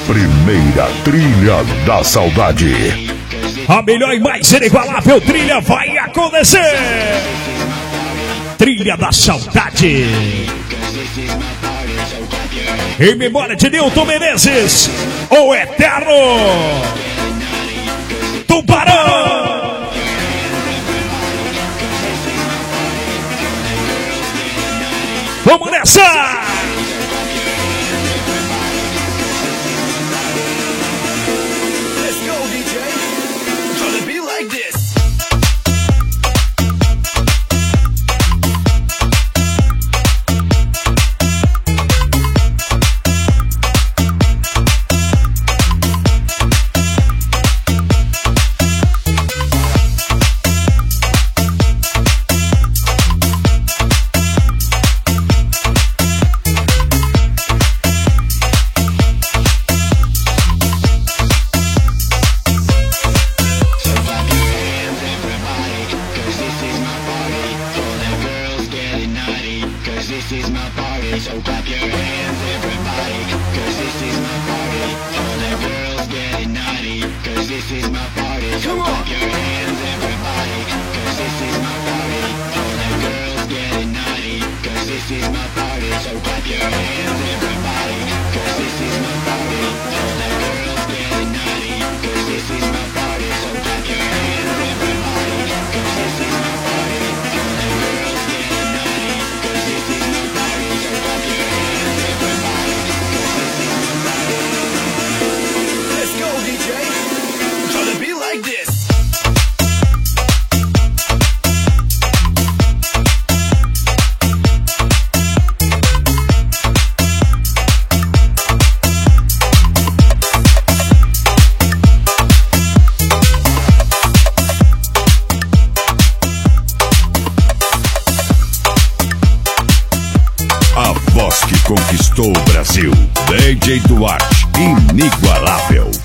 Primeira Trilha da Saudade. A melhor e mais inigualável trilha vai acontecer. Trilha da Saudade. Em memória de Nilton Menezes, o Eterno Tubarão. Vamos nessa! A voz que conquistou o Brasil, DJ Duarte, inigualável.